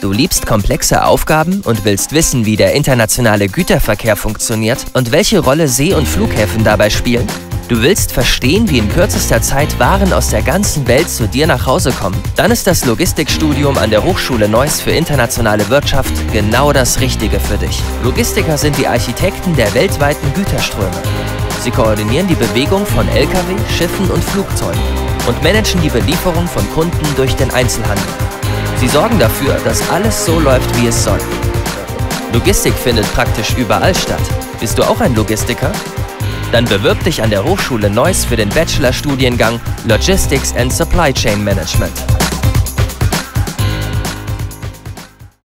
Du liebst komplexe Aufgaben und willst wissen, wie der internationale Güterverkehr funktioniert und welche Rolle See- und Flughäfen dabei spielen? Du willst verstehen, wie in kürzester Zeit Waren aus der ganzen Welt zu dir nach Hause kommen? Dann ist das Logistikstudium an der Hochschule Neuss für internationale Wirtschaft genau das Richtige für dich. Logistiker sind die Architekten der weltweiten Güterströme. Sie koordinieren die Bewegung von Lkw, Schiffen und Flugzeugen und managen die Belieferung von Kunden durch den Einzelhandel. Sie sorgen dafür, dass alles so läuft, wie es soll. Logistik findet praktisch überall statt. Bist du auch ein Logistiker? Dann bewirb dich an der Hochschule Neuss für den Bachelorstudiengang Logistics and Supply Chain Management.